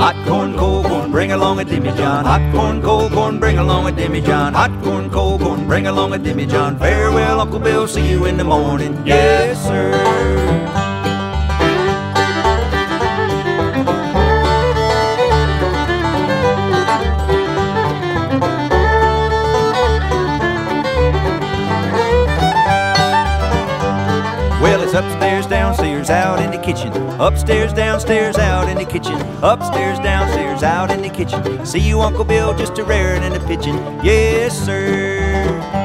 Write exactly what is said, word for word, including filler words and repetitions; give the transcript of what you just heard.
Hot corn, cold corn, bring along a demijohn. Hot corn, cold corn, bring along a demijohn. Hot corn, cold corn, bring along a demijohn. Farewell, Uncle Bill, see you in the morning. Yes, sir. Well, it's upstairs, downstairs, out in the kitchen. Upstairs, downstairs, out in the kitchen. Upstairs, downstairs, out in the kitchen. See you, Uncle Bill, just a raring and a pitching. Yes, sir.